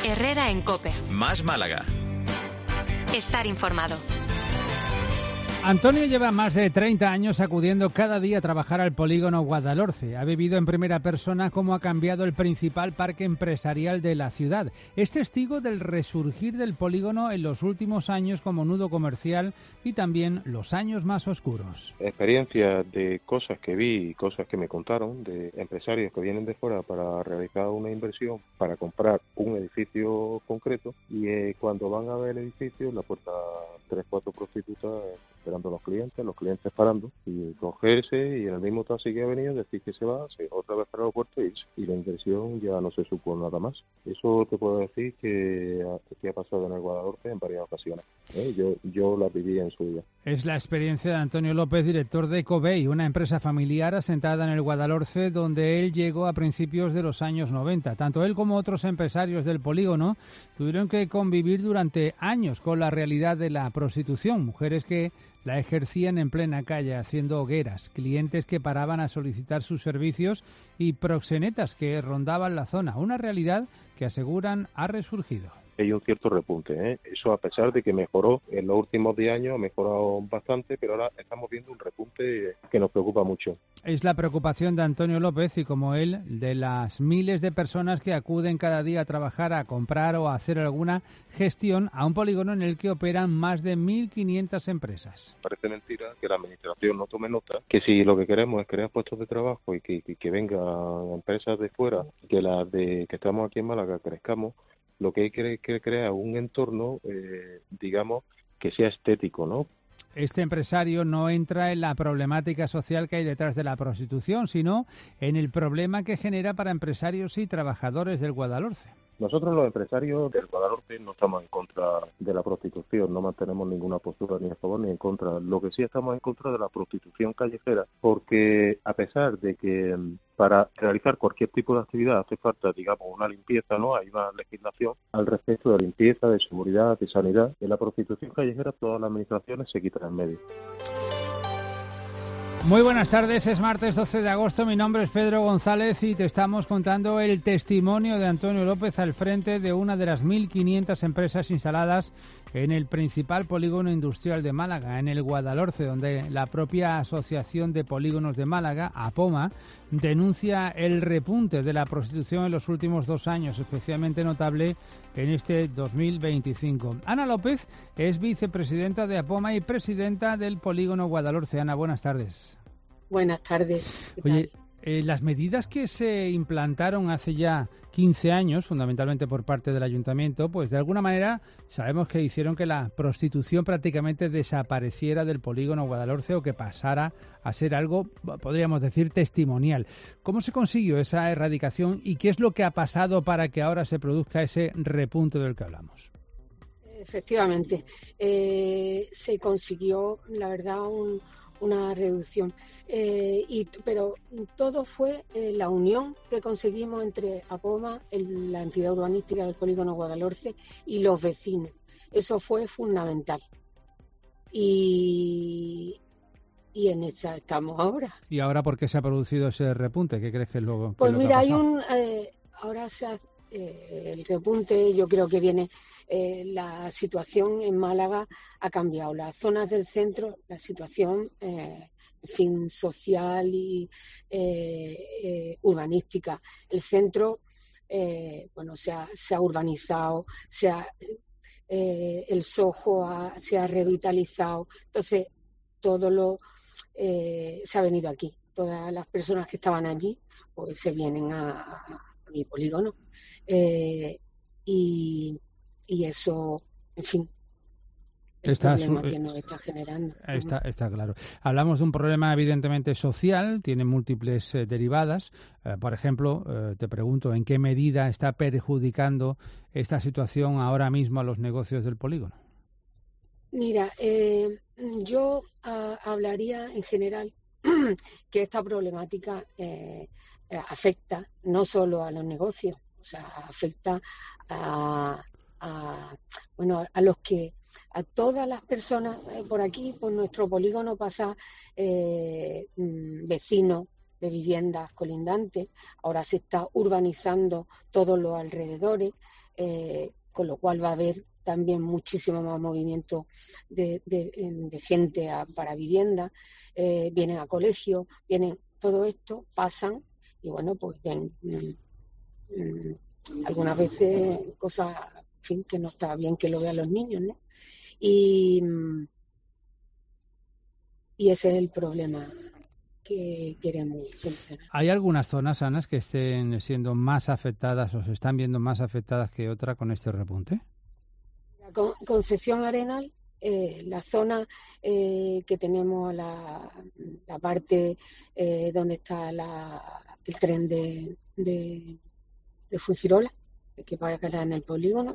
Herrera en COPE. Más Málaga. Estar informado. Antonio lleva más de 30 años acudiendo cada día a trabajar al polígono Guadalhorce. Ha vivido en primera persona cómo ha cambiado el principal parque empresarial de la ciudad. Es testigo del resurgir del polígono en los últimos años como nudo comercial y también los años más oscuros. Experiencias de cosas que vi y cosas que me contaron de empresarios que vienen de fuera para realizar una inversión, para comprar un edificio concreto y cuando van a ver el edificio, en la puerta 3-4 prostitutas esperando a los clientes parando y cogerse y en el mismo taxi que ha venido decir que se va, otra vez para el aeropuerto y la inversión ya no se supo nada más. Eso te puedo decir que ha pasado en el Guadalhorce en varias ocasiones. Yo la viví en su día. Es la experiencia de Antonio López, director de Covey, una empresa familiar asentada en el Guadalhorce, donde él llegó a principios de los años 90. Tanto él como otros empresarios del polígono tuvieron que convivir durante años con la realidad de la prostitución, mujeres que la ejercían en plena calle haciendo hogueras, clientes que paraban a solicitar sus servicios y proxenetas que rondaban la zona, una realidad que aseguran ha resurgido. Hay un cierto repunte, Eso a pesar de que mejoró en los últimos 10 años, ha mejorado bastante, pero ahora estamos viendo un repunte que nos preocupa mucho. Es la preocupación de Antonio López y, como él, de las miles de personas que acuden cada día a trabajar, a comprar o a hacer alguna gestión a un polígono en el que operan más de 1.500 empresas. Parece mentira que la administración no tome nota, que si lo que queremos es crear puestos de trabajo y que vengan empresas de fuera, que las que estamos aquí en Málaga crezcamos, lo que hay que crear un entorno, digamos, que sea estético, ¿no? Este empresario no entra en la problemática social que hay detrás de la prostitución, sino en el problema que genera para empresarios y trabajadores del Guadalhorce. Nosotros los empresarios del Guadalhorce no estamos en contra de la prostitución, no mantenemos ninguna postura ni a favor ni en contra. Lo que sí estamos en contra de la prostitución callejera, porque a pesar de que para realizar cualquier tipo de actividad hace falta, digamos, una limpieza, ¿no? Hay una legislación al respecto de limpieza, de seguridad, de sanidad. En la prostitución callejera todas las administraciones se quitan en medio. Muy buenas tardes, es martes 12 de agosto, mi nombre es Pedro González y te estamos contando el testimonio de Antonio López al frente de una de las 1.500 empresas instaladas en el principal polígono industrial de Málaga, en el Guadalhorce, donde la propia Asociación de Polígonos de Málaga, APOMA, denuncia el repunte de la prostitución en los últimos 2 años, especialmente notable en este 2025. Ana López es vicepresidenta de APOMA y presidenta del polígono Guadalhorce. Ana, buenas tardes. Buenas tardes. Oye, las medidas que se implantaron hace ya 15 años, fundamentalmente por parte del ayuntamiento, pues de alguna manera sabemos que hicieron que la prostitución prácticamente desapareciera del polígono Guadalhorce o que pasara a ser algo, podríamos decir, testimonial. ¿Cómo se consiguió esa erradicación y qué es lo que ha pasado para que ahora se produzca ese repunte del que hablamos? Efectivamente, se consiguió, la verdad, una reducción. Pero todo fue la unión que conseguimos entre APOMA, la entidad urbanística del polígono Guadalhorce, y los vecinos. Eso fue fundamental. Y en esa estamos ahora. ¿Y ahora por qué se ha producido ese repunte? ¿Qué crees que es lo Pues que lo mira, que ha pasado? ahora el repunte, yo creo que viene. La situación en Málaga ha cambiado. Las zonas del centro, la situación social y urbanística. El centro, se ha urbanizado, el Soho se ha revitalizado. Entonces, se ha venido aquí. Todas las personas que estaban allí, pues se vienen a mi polígono. Y eso, en fin, el problema que nos está generando. Está claro. Hablamos de un problema evidentemente social, tiene múltiples derivadas. Por ejemplo, te pregunto, ¿en qué medida está perjudicando esta situación ahora mismo a los negocios del polígono? Mira, yo hablaría en general que esta problemática afecta no solo a los negocios, o sea, afecta a todas las personas por aquí, por nuestro polígono pasa vecinos de viviendas colindantes, ahora se está urbanizando todos los alrededores, con lo cual va a haber también muchísimo más movimiento de gente para vivienda, vienen a colegio, todo esto pasan y bueno, pues ven algunas veces cosas, en fin, que no está bien que lo vean los niños, ¿no? Y ese es el problema que queremos solucionar. ¿Hay algunas zonas, Ana, que estén siendo más afectadas o se están viendo más afectadas que otra con este repunte? Concepción Arenal, la zona que tenemos, la parte donde está el tren de Fuengirola, que va a quedar en el polígono,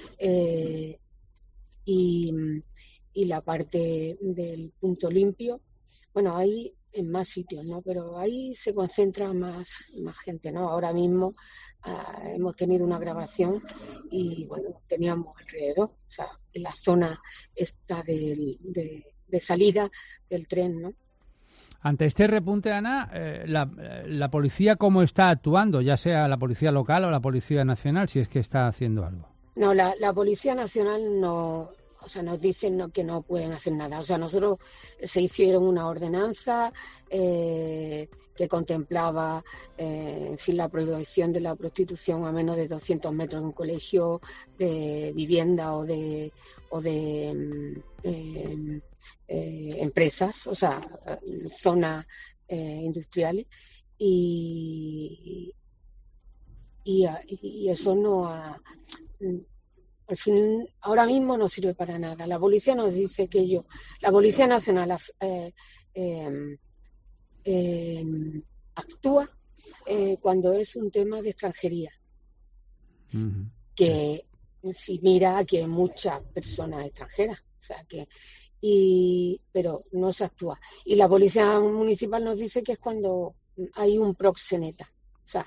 y la parte del punto limpio. Bueno, hay en más sitios, ¿no? Pero ahí se concentra más gente, ¿no? Ahora mismo hemos tenido una grabación y, bueno, teníamos alrededor, o sea, en la zona esta de salida del tren, ¿no? Ante este repunte, Ana, la policía, ¿cómo está actuando? Ya sea la policía local o la policía nacional, si es que está haciendo algo. No, la Policía Nacional no... O sea, nos dicen que no pueden hacer nada. O sea, nosotros se hicieron una ordenanza que contemplaba, en fin, la prohibición de la prostitución a menos de 200 metros de un colegio, de vivienda o de empresas, o sea, zonas industriales. Y eso no ha... Al fin, ahora mismo no sirve para nada. La policía nos dice que la Policía Nacional actúa cuando es un tema de extranjería. Uh-huh. Que si mira que hay muchas personas extranjeras, o sea pero no se actúa. Y la Policía Municipal nos dice que es cuando hay un proxeneta. O sea,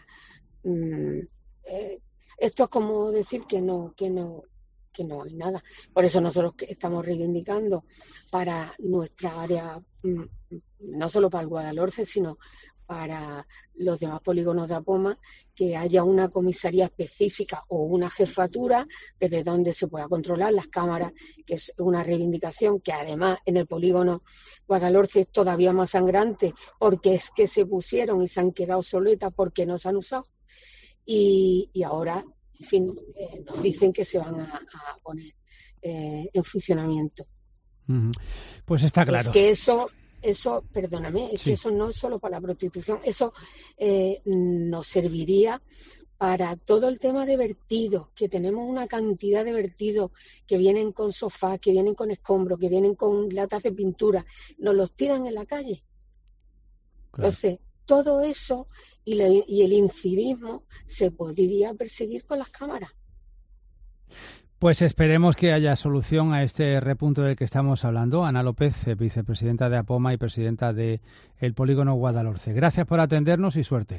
esto es como decir que no hay nada. Por eso nosotros estamos reivindicando para nuestra área, no solo para el Guadalhorce, sino para los demás polígonos de Apoma, que haya una comisaría específica o una jefatura desde donde se pueda controlar las cámaras, que es una reivindicación que además en el polígono Guadalhorce es todavía más sangrante, porque es que se pusieron y se han quedado obsoletas porque no se han usado. Y ahora, en fin, nos dicen que se van a poner en funcionamiento. Uh-huh. Pues está claro. Es que eso, perdóname, es que eso no es solo para la prostitución, eso nos serviría para todo el tema de vertidos, que tenemos una cantidad de vertidos que vienen con sofás, que vienen con escombros, que vienen con latas de pintura, nos los tiran en la calle. Claro. Entonces, todo eso y el incivismo se podría perseguir con las cámaras. Pues esperemos que haya solución a este repunte del que estamos hablando. Ana López, vicepresidenta de Apoma y presidenta del Polígono Guadalhorce. Gracias por atendernos y suerte.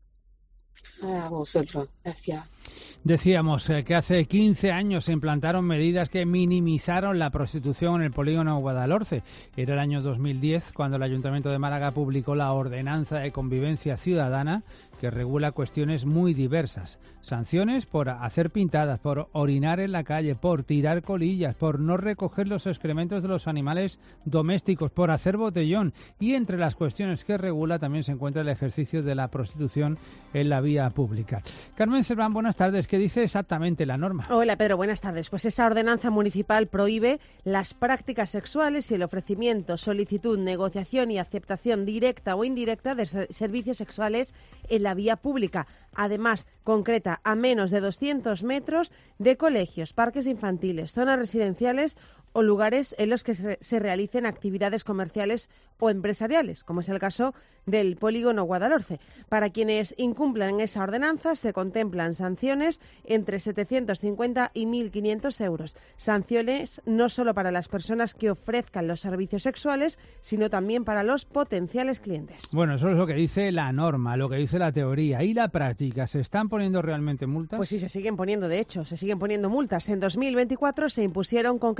A vosotros, gracias. Decíamos que hace 15 años se implantaron medidas que minimizaron la prostitución en el polígono Guadalhorce. Era el año 2010 cuando el Ayuntamiento de Málaga publicó la Ordenanza de Convivencia Ciudadana, que regula cuestiones muy diversas. Sanciones por hacer pintadas, por orinar en la calle, por tirar colillas, por no recoger los excrementos de los animales domésticos, por hacer botellón. Y entre las cuestiones que regula también se encuentra el ejercicio de la prostitución en la vía pública. Carmen Cerván, buenas tardes. ¿Qué dice exactamente la norma? Hola, Pedro, buenas tardes. Pues esa ordenanza municipal prohíbe las prácticas sexuales y el ofrecimiento, solicitud, negociación y aceptación directa o indirecta de servicios sexuales en la vía pública. Además, concreta a menos de 200 metros de colegios, parques infantiles, zonas residenciales o lugares en los que se realicen actividades comerciales o empresariales, como es el caso del polígono Guadalhorce. Para quienes incumplan esa ordenanza se contemplan sanciones entre 750 y 1.500 euros. Sanciones no solo para las personas que ofrezcan los servicios sexuales, sino también para los potenciales clientes. Bueno, eso es lo que dice la norma, lo que dice la teoría. ¿Y la práctica? ¿Se están poniendo realmente multas? Pues sí, se siguen poniendo, de hecho, se siguen poniendo multas. En 2024 se impusieron concretamente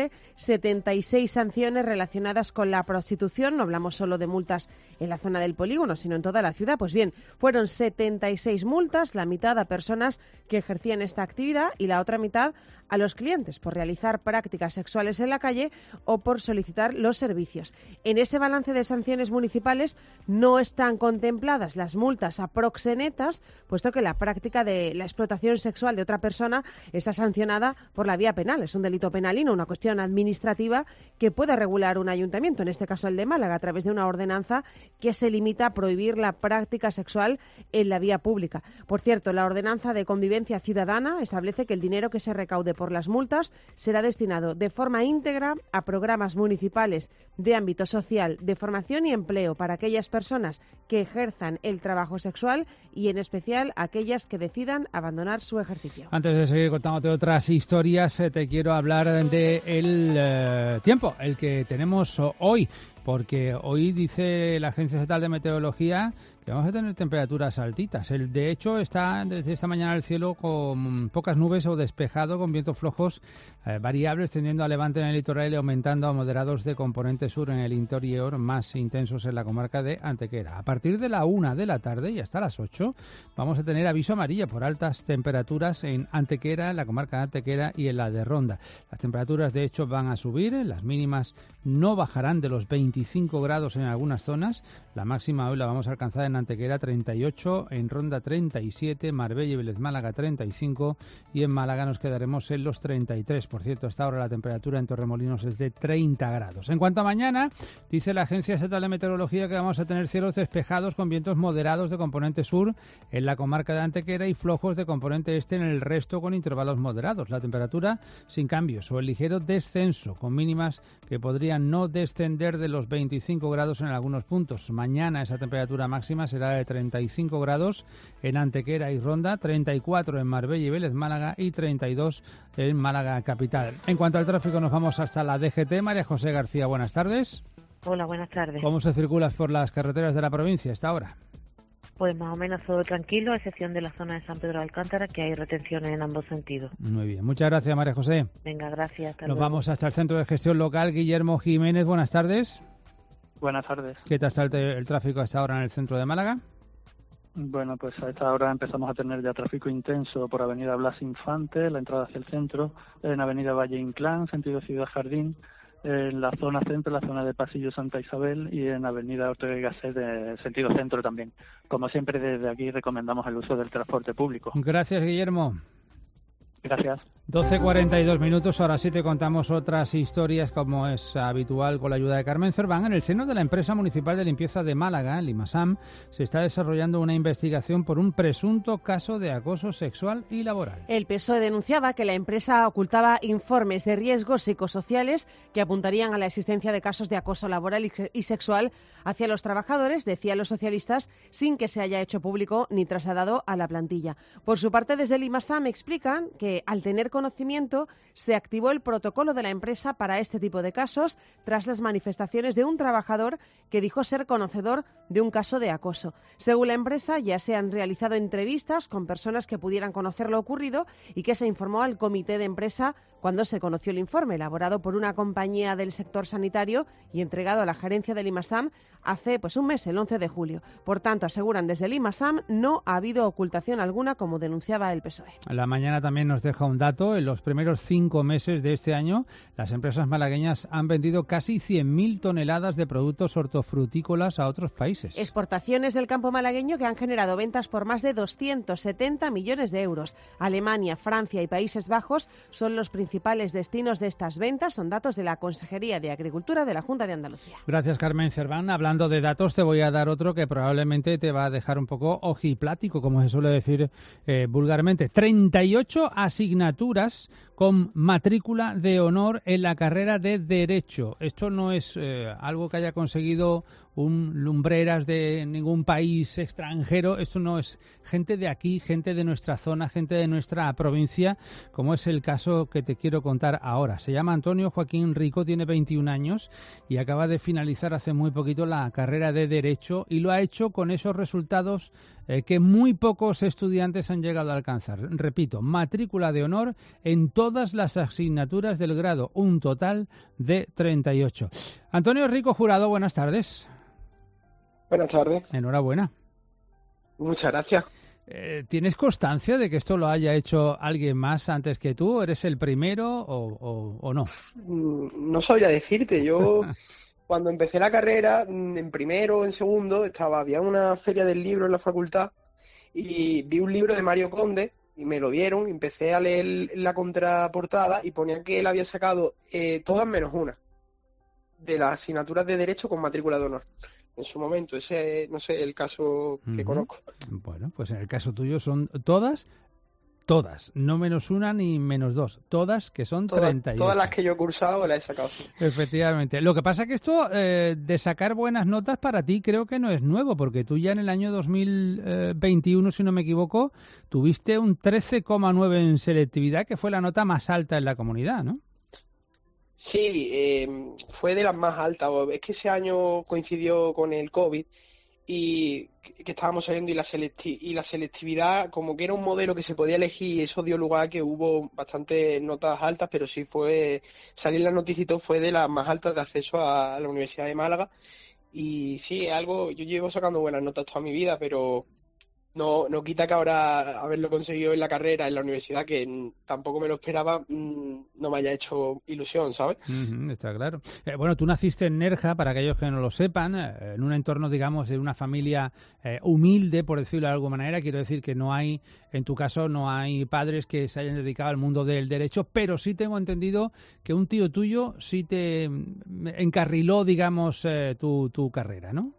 concretamente 76 sanciones relacionadas con la prostitución. No hablamos solo de multas en la zona del polígono, sino en toda la ciudad. Pues bien, fueron 76 multas, la mitad a personas que ejercían esta actividad y la otra mitad a los clientes por realizar prácticas sexuales en la calle o por solicitar los servicios. En ese balance de sanciones municipales no están contempladas las multas a proxenetas, puesto que la práctica de la explotación sexual de otra persona está sancionada por la vía penal. Es un delito penal y no una cuestión administrativa que puede regular un ayuntamiento, en este caso el de Málaga, a través de una ordenanza que se limita a prohibir la práctica sexual en la vía pública. Por cierto, la ordenanza de convivencia ciudadana establece que el dinero que se recaude por las multas será destinado de forma íntegra a programas municipales de ámbito social, de formación y empleo para aquellas personas que ejerzan el trabajo sexual y en especial aquellas que decidan abandonar su ejercicio. Antes de seguir contándote otras historias, te quiero hablar del tiempo, el que tenemos hoy, porque hoy dice la Agencia Estatal de Meteorología que vamos a tener temperaturas altitas. De hecho, está desde esta mañana el cielo con pocas nubes o despejado, con vientos flojos variables, tendiendo a levante en el litoral y aumentando a moderados de componente sur en el interior, más intensos en la comarca de Antequera. A partir de la 1 de la tarde y hasta las 8 vamos a tener aviso amarillo por altas temperaturas en Antequera, en la comarca de Antequera y en la de Ronda. Las temperaturas, de hecho, van a subir, las mínimas no bajarán de los 25 grados en algunas zonas. La máxima hoy la vamos a alcanzar en Antequera 38, en Ronda 37, Marbella y Vélez Málaga 35 y en Málaga nos quedaremos en los 33. Por cierto, hasta ahora la temperatura en Torremolinos es de 30 grados. En cuanto a mañana, dice la Agencia Estatal de Meteorología que vamos a tener cielos despejados con vientos moderados de componente sur en la comarca de Antequera y flojos de componente este en el resto con intervalos moderados. La temperatura sin cambios o el ligero descenso, con mínimas que podrían no descender de los 25 grados en algunos puntos. Mañana esa temperatura máxima será de 35 grados en Antequera y Ronda, 34 en Marbella y Vélez Málaga y 32 en Málaga capital. En cuanto al tráfico, nos vamos hasta la DGT. María José García, buenas tardes. Hola, buenas tardes. ¿Cómo se circula por las carreteras de la provincia hasta ahora? Pues más o menos todo tranquilo, a excepción de la zona de San Pedro de Alcántara, que hay retenciones en ambos sentidos. Muy bien, muchas gracias, María José. Venga, gracias. Hasta Nos luego. vamos hasta el Centro de Gestión Local. Guillermo Jiménez, buenas tardes. Buenas tardes. ¿Qué tal está el tráfico hasta ahora en el centro de Málaga? Bueno, pues a esta hora empezamos a tener ya tráfico intenso por Avenida Blas Infante, la entrada hacia el centro, en Avenida Valle Inclán, sentido Ciudad Jardín, en la zona centro, la zona de Pasillo Santa Isabel y en Avenida Ortega y Gasset, de sentido centro también. Como siempre, desde aquí recomendamos el uso del transporte público. Gracias, Guillermo. Gracias. 12:42 minutos, ahora sí te contamos otras historias como es habitual con la ayuda de Carmen Cerván. En el seno de la empresa municipal de limpieza de Málaga, Limasam, se está desarrollando una investigación por un presunto caso de acoso sexual y laboral. El PSOE denunciaba que la empresa ocultaba informes de riesgos psicosociales que apuntarían a la existencia de casos de acoso laboral y sexual hacia los trabajadores, decían los socialistas, sin que se haya hecho público ni trasladado a la plantilla. Por su parte, desde Limasam explican que al tener conocimiento se activó el protocolo de la empresa para este tipo de casos tras las manifestaciones de un trabajador que dijo ser conocedor de un caso de acoso. Según la empresa, ya se han realizado entrevistas con personas que pudieran conocer lo ocurrido y que se informó al comité de empresa cuando se conoció el informe, elaborado por una compañía del sector sanitario y entregado a la gerencia del Limasam hace un mes, el 11 de julio. Por tanto, aseguran desde el Limasam, no ha habido ocultación alguna, como denunciaba el PSOE. La mañana también nos deja un dato. En los primeros 5 meses de este año, las empresas malagueñas han vendido casi 100.000 toneladas de productos hortofrutícolas a otros países. Exportaciones del campo malagueño que han generado ventas por más de 270 millones de euros. Alemania, Francia y Países Bajos son los principales destinos de estas ventas. Son datos de la Consejería de Agricultura de la Junta de Andalucía. Gracias, Carmen Cerván. Hablando de datos, te voy a dar otro que probablemente te va a dejar un poco ojiplático, como se suele decir vulgarmente. 38 asignaturas con matrícula de honor en la carrera de Derecho. Esto no es algo que haya conseguido un lumbreras de ningún país extranjero. Esto no es gente de aquí, gente de nuestra zona, gente de nuestra provincia, como es el caso que te quiero contar ahora. Se llama Antonio Joaquín Rico, tiene 21 años y acaba de finalizar hace muy poquito la carrera de Derecho, y lo ha hecho con esos resultados que muy pocos estudiantes han llegado a alcanzar. Repito, matrícula de honor en todas las asignaturas del grado, un total de 38. Antonio Rico Jurado, buenas tardes. Buenas tardes. Enhorabuena. Muchas gracias. ¿Tienes constancia de que esto lo haya hecho alguien más antes que tú? ¿Eres el primero o no? No sabría decirte. Yo cuando empecé la carrera, en primero o en segundo, había una feria del libro en la facultad y vi un libro de Mario Conde y me lo dieron. Empecé a leer la contraportada y ponía que él había sacado todas menos una de las asignaturas de Derecho con matrícula de honor. En su momento, ese no sé, el caso que conozco. Bueno, pues en el caso tuyo son todas, no menos una ni menos dos, todas, que son 38. Todas las que yo he cursado las he sacado, sí. Efectivamente. Lo que pasa que esto de sacar buenas notas para ti creo que no es nuevo, porque tú ya en el año 2021, si no me equivoco, tuviste un 13,9 en selectividad, que fue la nota más alta en la comunidad, ¿no? Sí, fue de las más altas. Es que ese año coincidió con el COVID y que estábamos saliendo y la selectividad como que era un modelo que se podía elegir, y eso dio lugar a que hubo bastantes notas altas, pero sí salir en las noticias y todo, fue de las más altas de acceso a la Universidad de Málaga. Y sí, es algo, yo llevo sacando buenas notas toda mi vida, pero no quita que ahora haberlo conseguido en la carrera, en la universidad, que tampoco me lo esperaba, no me haya hecho ilusión, ¿sabes? Está claro. Bueno, tú naciste en Nerja, para aquellos que no lo sepan, en un entorno, digamos, de una familia humilde, por decirlo de alguna manera. Quiero decir que en tu caso, no hay padres que se hayan dedicado al mundo del derecho, pero sí tengo entendido que un tío tuyo sí te encarriló, digamos, tu carrera, ¿no?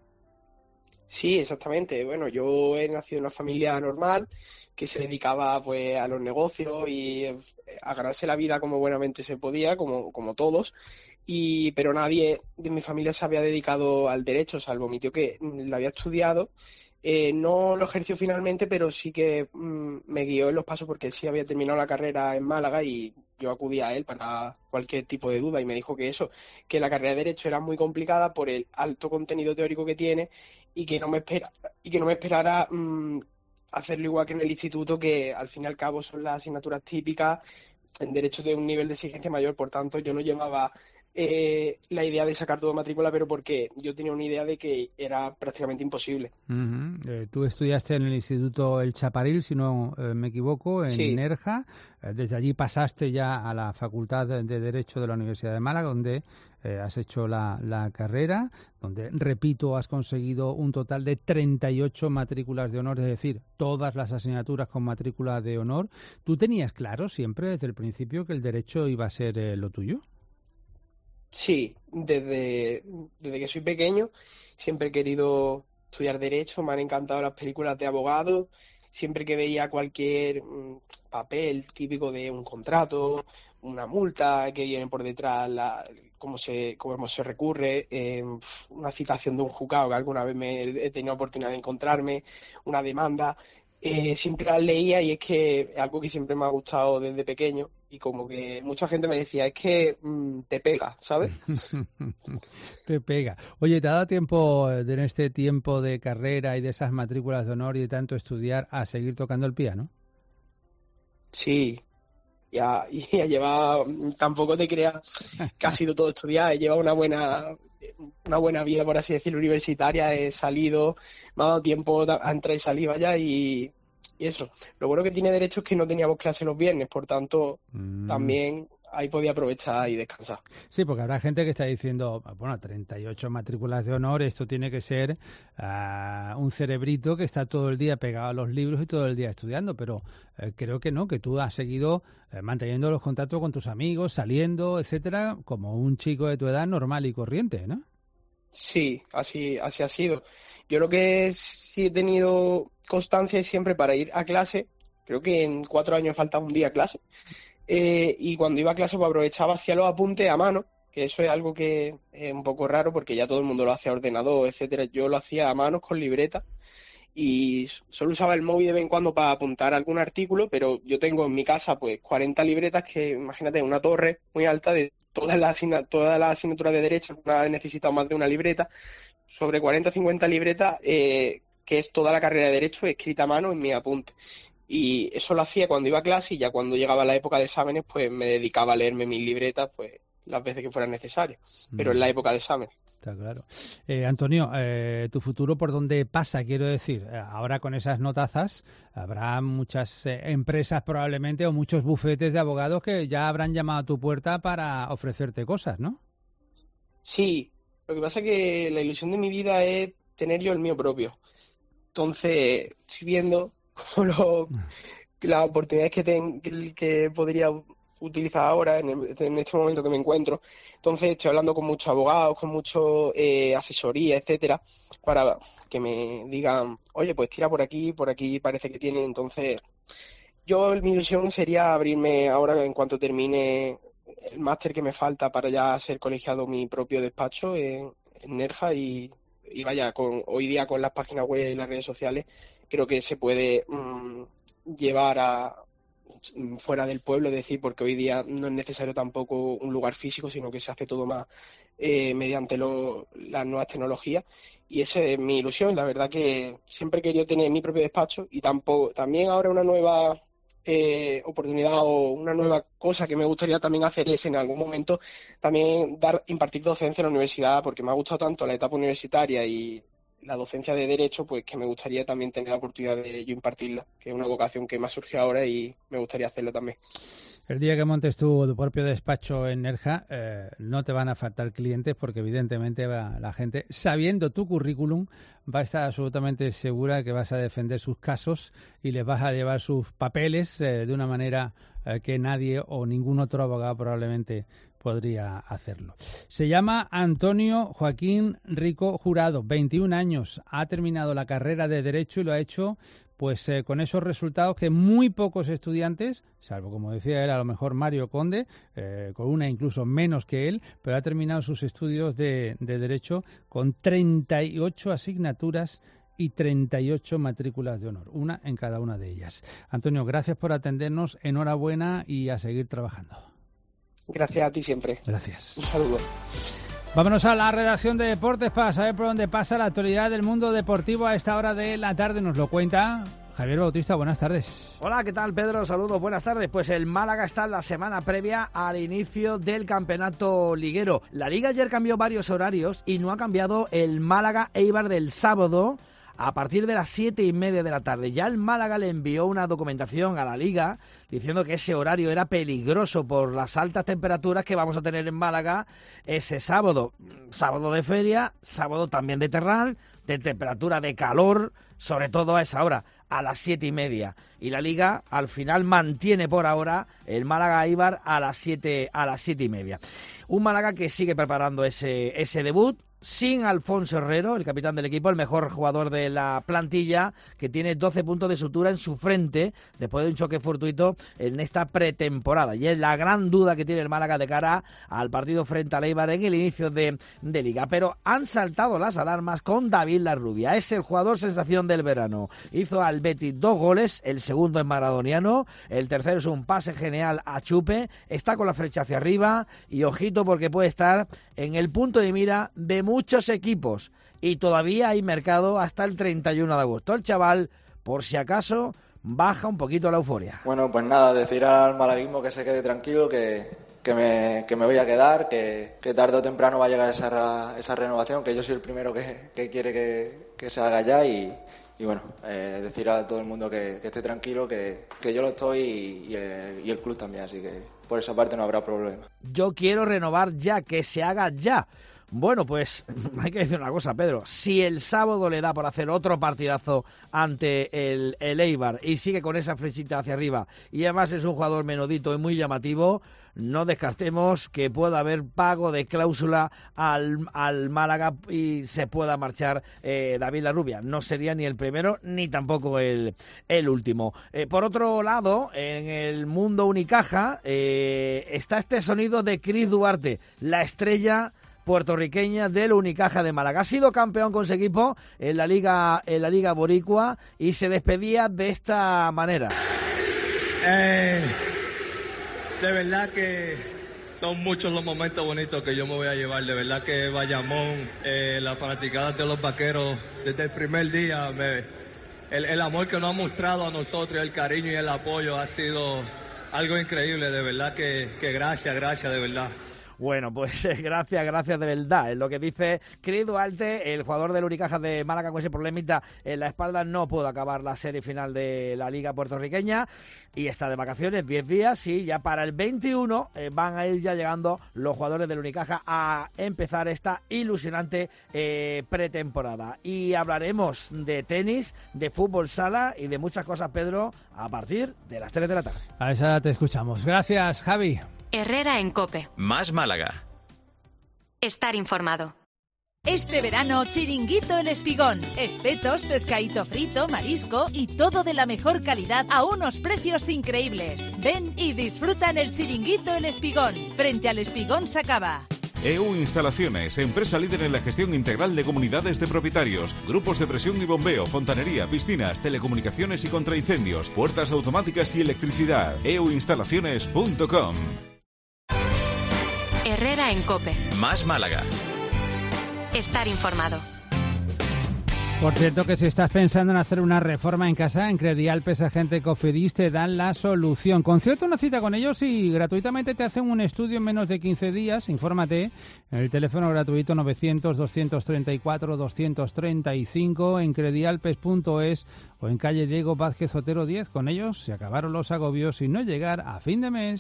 Sí, exactamente. Bueno, yo he nacido en una familia normal que se dedicaba pues a los negocios y a ganarse la vida como buenamente se podía, como todos, pero nadie de mi familia se había dedicado al derecho, salvo mi tío que lo había estudiado. No lo ejerció finalmente, pero sí que me guió en los pasos, porque él sí había terminado la carrera en Málaga y yo acudí a él para cualquier tipo de duda, y me dijo que la carrera de Derecho era muy complicada por el alto contenido teórico que tiene, y que no me esperara hacerlo igual que en el instituto, que al fin y al cabo son las asignaturas típicas en Derecho de un nivel de exigencia mayor. Por tanto, yo no llevaba la idea de sacar todo matrícula, pero porque yo tenía una idea de que era prácticamente imposible. Tú estudiaste en el Instituto El Chaparil, si no me equivoco, en Nerja. Desde allí pasaste ya a la Facultad de Derecho de la Universidad de Málaga, donde has hecho la carrera, donde, repito, has conseguido un total de 38 matrículas de honor, es decir, todas las asignaturas con matrícula de honor. ¿Tú tenías claro siempre desde el principio que el derecho iba a ser lo tuyo? Sí, desde que soy pequeño siempre he querido estudiar Derecho, me han encantado las películas de abogados, siempre que veía cualquier papel típico de un contrato, una multa que viene por detrás, cómo se recurre, una citación de un juzgado que alguna vez he tenido oportunidad de encontrarme, una demanda, siempre las leía, y es que es algo que siempre me ha gustado desde pequeño, y como que mucha gente me decía, es que te pega, ¿sabes? Te pega. Oye, ¿te ha dado tiempo, en este tiempo de carrera y de esas matrículas de honor y de tanto estudiar, a seguir tocando el piano? Sí, ya lleva, tampoco te creas que ha sido todo estudiar, he llevado una buena vida, por así decirlo, universitaria, he salido, me ha dado tiempo a entrar y salir, vaya, y eso. Lo bueno que tiene Derecho es que no teníamos clase los viernes, por tanto, también ahí podía aprovechar y descansar. Sí, porque habrá gente que está diciendo, bueno, 38 matrículas de honor, esto tiene que ser un cerebrito que está todo el día pegado a los libros y todo el día estudiando, pero creo que no, que tú has seguido manteniendo los contactos con tus amigos, saliendo, etcétera, como un chico de tu edad normal y corriente, ¿no? Sí, así ha sido. Yo lo que sí he tenido constancia es siempre para ir a clase. Creo que en 4 años falta un día a clase. Y cuando iba a clase pues aprovechaba, hacía los apuntes a mano, que eso es algo que es un poco raro porque ya todo el mundo lo hace a ordenador, etcétera. Yo lo hacía a mano con libreta y solo usaba el móvil de vez en cuando para apuntar algún artículo, pero yo tengo en mi casa pues 40 libretas que, imagínate, una torre muy alta de todas las asignaturas de derecho. Una he necesitado más de una libreta, sobre 40 o 50 libretas, que es toda la carrera de derecho escrita a mano en mi apunte. Y eso lo hacía cuando iba a clase, y ya cuando llegaba la época de exámenes pues me dedicaba a leerme mis libretas pues las veces que fueran necesarias, pero en la época de exámenes. Está claro. Antonio, ¿tu futuro por dónde pasa? Quiero decir, ahora con esas notazas habrá muchas empresas probablemente o muchos bufetes de abogados que ya habrán llamado a tu puerta para ofrecerte cosas, ¿no? Sí, lo que pasa es que la ilusión de mi vida es tener yo el mío propio. Entonces, estoy viendo cómo las oportunidades que podría utilizar ahora en este momento que me encuentro. Entonces estoy hablando con muchos abogados, con mucho asesoría, etcétera, para que me digan, oye, pues tira por aquí parece que tiene. Entonces mi ilusión sería abrirme ahora, en cuanto termine el máster que me falta para ya ser colegiado, mi propio despacho en Nerja, y vaya, hoy día con las páginas web y las redes sociales creo que se puede llevar a fuera del pueblo, es decir, porque hoy día no es necesario tampoco un lugar físico, sino que se hace todo más mediante las nuevas tecnologías, y esa es mi ilusión. La verdad que siempre he querido tener mi propio despacho, y también ahora una nueva oportunidad o una nueva cosa que me gustaría también hacer es en algún momento también impartir docencia en la universidad, porque me ha gustado tanto la etapa universitaria y la docencia de Derecho, pues que me gustaría también tener la oportunidad de yo impartirla, que es una vocación que me ha surgido ahora y me gustaría hacerlo también. El día que montes tu propio despacho en Nerja, no te van a faltar clientes, porque evidentemente la gente, sabiendo tu currículum, va a estar absolutamente segura que vas a defender sus casos y les vas a llevar sus papeles de una manera que nadie o ningún otro abogado probablemente podría hacerlo. Se llama Antonio Joaquín Rico Jurado, 21 años, ha terminado la carrera de Derecho y lo ha hecho pues con esos resultados que muy pocos estudiantes, salvo, como decía él, a lo mejor Mario Conde, con una incluso menos que él, pero ha terminado sus estudios de Derecho con 38 asignaturas y 38 matrículas de honor, una en cada una de ellas. Antonio, gracias por atendernos, enhorabuena y a seguir trabajando. Gracias a ti siempre. Gracias. Un saludo. Vámonos a la redacción de Deportes para saber por dónde pasa la actualidad del mundo deportivo a esta hora de la tarde. Nos lo cuenta Javier Bautista. Buenas tardes. Hola, ¿qué tal, Pedro? Saludos, buenas tardes. Pues el Málaga está en la semana previa al inicio del campeonato liguero. La Liga ayer cambió varios horarios y no ha cambiado el Málaga-Eibar del sábado a partir de las 7:30 de la tarde. Ya el Málaga le envió una documentación a la Liga diciendo que ese horario era peligroso por las altas temperaturas que vamos a tener en Málaga ese sábado. Sábado de feria, sábado también de terral, de temperatura de calor, sobre todo a esa hora, a las 7:30. Y la Liga al final mantiene por ahora el Málaga-Eibar a las 7:30. Un Málaga que sigue preparando ese debut, sin Alfonso Herrero, el capitán del equipo, el mejor jugador de la plantilla, que tiene 12 puntos de sutura en su frente después de un choque fortuito en esta pretemporada. Y es la gran duda que tiene el Málaga de cara al partido frente al Eibar en el inicio de Liga. Pero han saltado las alarmas con David Larrubia. Es el jugador sensación del verano. Hizo al Betis 2 goles, el segundo es maradoniano, el tercero es un pase genial a Chupe, está con la flecha hacia arriba y ojito porque puede estar en el punto de mira de muchos equipos y todavía hay mercado hasta el 31 de agosto. El chaval, por si acaso, baja un poquito la euforia. Bueno, pues nada, decir al malaguismo que se quede tranquilo, que me voy a quedar, que tarde o temprano va a llegar esa renovación, que yo soy el primero que quiere que se haga ya y bueno, decir a todo el mundo que esté tranquilo, que yo lo estoy y el club también, así que por esa parte no habrá problema. Yo quiero renovar ya, que se haga ya. Bueno, pues hay que decir una cosa, Pedro. Si el sábado le da por hacer otro partidazo ante el Eibar y sigue con esa flechita hacia arriba y además es un jugador menudito y muy llamativo, no descartemos que pueda haber pago de cláusula al Málaga y se pueda marchar David Larrubia. No sería ni el primero ni tampoco el último. Por otro lado, en el mundo Unicaja está este sonido de Cris Duarte, la estrella puertorriqueña del Unicaja de Málaga. Ha sido campeón con su equipo en la Liga Boricua y se despedía de esta manera. De verdad que son muchos los momentos bonitos que yo me voy a llevar. De verdad que Bayamón, la fanaticada de los Vaqueros, desde el primer día, el amor que nos ha mostrado a nosotros, el cariño y el apoyo ha sido algo increíble. De verdad que gracias, de verdad. Bueno, pues gracias de verdad. Es lo que dice Cris Duarte, el jugador del Unicaja de Málaga con ese problemita en la espalda. No pudo acabar la serie final de la Liga puertorriqueña y está de vacaciones 10 días y ya para el 21 van a ir ya llegando los jugadores del Unicaja a empezar esta ilusionante pretemporada. Y hablaremos de tenis, de fútbol sala y de muchas cosas, Pedro, a partir de las 3 de la tarde. A esa te escuchamos. Gracias, Javi. Herrera en COPE. Más Málaga. Estar informado. Este verano, Chiringuito El Espigón. Espetos, pescadito frito, marisco y todo de la mejor calidad a unos precios increíbles. Ven y disfruta en el Chiringuito El Espigón, frente al Espigón Sacaba. EU Instalaciones, empresa líder en la gestión integral de comunidades de propietarios, grupos de presión y bombeo, fontanería, piscinas, telecomunicaciones y contraincendios, puertas automáticas y electricidad. euinstalaciones.com. Herrera en COPE. Más Málaga. Estar informado. Por cierto, que si estás pensando en hacer una reforma en casa, en Credial Pesagente Cofidis te dan la solución. Concierta una cita con ellos y gratuitamente te hacen un estudio en menos de 15 días. Infórmate en el teléfono gratuito 900-234-235 en credialpes.es o en calle Diego Vázquez Otero 10. Con ellos se acabaron los agobios y no llegar a fin de mes.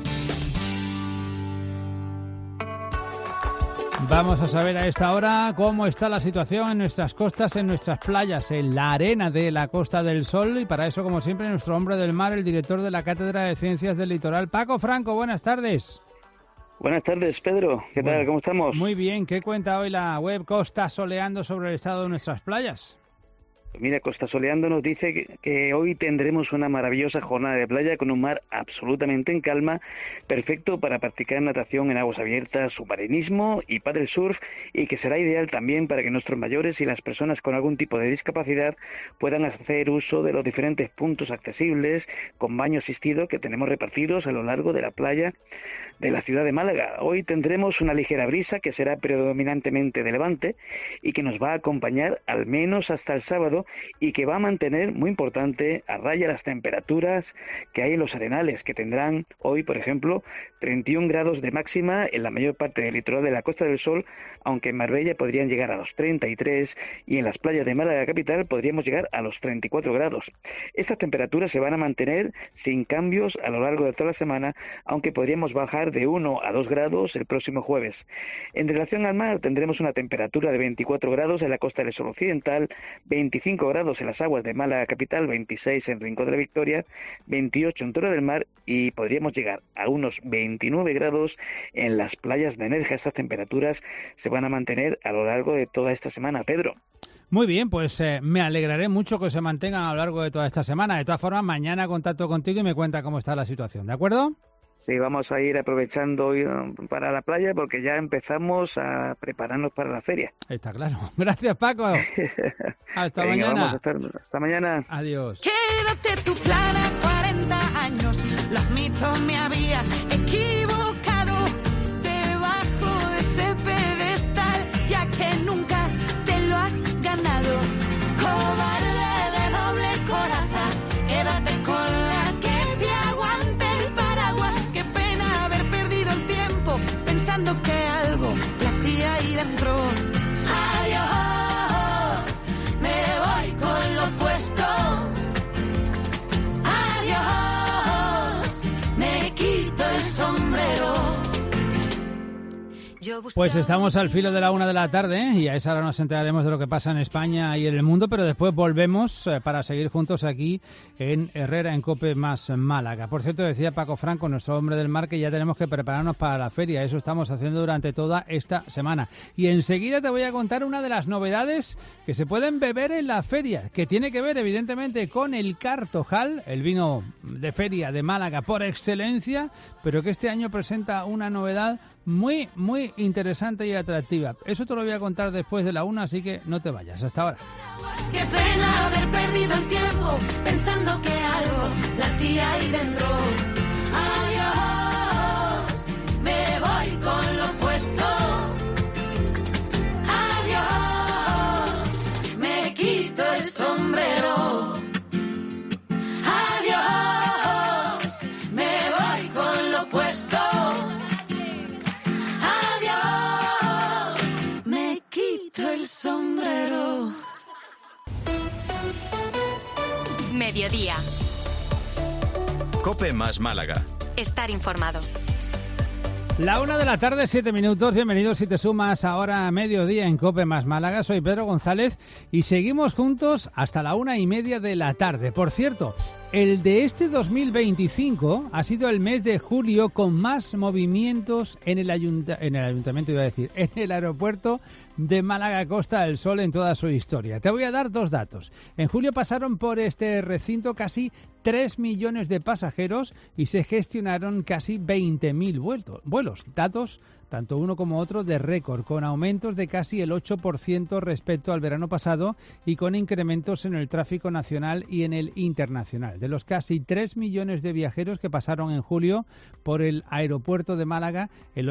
Vamos a saber a esta hora cómo está la situación en nuestras costas, en nuestras playas, en la arena de la Costa del Sol. Y para eso, como siempre, nuestro hombre del mar, el director de la Cátedra de Ciencias del Litoral, Paco Franco. Buenas tardes. Buenas tardes, Pedro. ¿Qué tal? ¿Cómo estamos? Muy bien. ¿Qué cuenta hoy la web Costa Soleando sobre el estado de nuestras playas? Mira, Costa Soleando nos dice que hoy tendremos una maravillosa jornada de playa con un mar absolutamente en calma, perfecto para practicar natación en aguas abiertas, submarinismo y paddle surf, y que será ideal también para que nuestros mayores y las personas con algún tipo de discapacidad puedan hacer uso de los diferentes puntos accesibles con baño asistido que tenemos repartidos a lo largo de la playa de la ciudad de Málaga. Hoy tendremos una ligera brisa que será predominantemente de levante y que nos va a acompañar al menos hasta el sábado, y que va a mantener, muy importante, a raya las temperaturas que hay en los arenales, que tendrán hoy, por ejemplo, 31 grados de máxima en la mayor parte del litoral de la Costa del Sol, aunque en Marbella podrían llegar a los 33 y en las playas de Málaga capital podríamos llegar a los 34 grados. Estas temperaturas se van a mantener sin cambios a lo largo de toda la semana, aunque podríamos bajar de 1 a 2 grados el próximo jueves. En relación al mar, tendremos una temperatura de 24 grados en la Costa del Sol occidental, 25 grados en las aguas de Málaga capital, 26 en Rincón de la Victoria, 28 en Torre del Mar y podríamos llegar a unos 29 grados en las playas de Nerja. Estas temperaturas se van a mantener a lo largo de toda esta semana, Pedro. Muy bien, pues me alegraré mucho que se mantengan a lo largo de toda esta semana. De todas formas, mañana contacto contigo y me cuenta cómo está la situación, ¿de acuerdo? Sí, vamos a ir aprovechando hoy para la playa porque ya empezamos a prepararnos para la feria. Está claro. Gracias, Paco. Hasta mañana. Hasta mañana. Adiós. Quédate tu plan a 40 años. Los mitos me había equivocado debajo de ese pedestal, ya que nunca te lo has ganado. Cobarde de doble coraza, quédate con la que te aguante el paraguas. Qué pena haber perdido el tiempo pensando que algo latía ahí dentro. Adiós, me voy con lo opuesto. Adiós, me Pues estamos al filo de la 1 de la tarde, ¿eh? Y a esa hora nos enteraremos de lo que pasa en España y en el mundo, pero después volvemos para seguir juntos aquí en Herrera en COPE más Málaga. Por cierto, decía Paco Franco, nuestro hombre del mar, que ya tenemos que prepararnos para la feria. Eso estamos haciendo durante toda esta semana. Y enseguida te voy a contar una de las novedades que se pueden beber en la feria, que tiene que ver evidentemente con el Cartojal, el vino de feria de Málaga por excelencia, pero que este año presenta una novedad muy, muy interesante y atractiva. Eso te lo voy a contar después de la 1, así que no te vayas. Hasta ahora. Qué pena haber perdido el tiempo pensando que algo latía ahí dentro. Adiós, me voy con lo opuesto. Adiós, me quito el sombrero. Adiós, me voy con lo opuesto. El sombrero. Mediodía. COPE más Málaga. Estar informado. La 1 de la tarde, 7 minutos. Bienvenidos si te sumas ahora a mediodía en COPE más Málaga. Soy Pedro González y seguimos juntos hasta la 1:30 de la tarde. Por cierto, el de este 2025 ha sido el mes de julio con más movimientos en el ayuntamiento, iba a decir, en el aeropuerto de Málaga Costa del Sol en toda su historia. Te voy a dar dos datos. En julio pasaron por este recinto casi 3 millones de pasajeros y se gestionaron casi 20.000 vuelos. Datos, tanto uno como otro, de récord, con aumentos de casi el 8% respecto al verano pasado y con incrementos en el tráfico nacional y en el internacional. De los casi 3 millones de viajeros que pasaron en julio por el aeropuerto de Málaga, el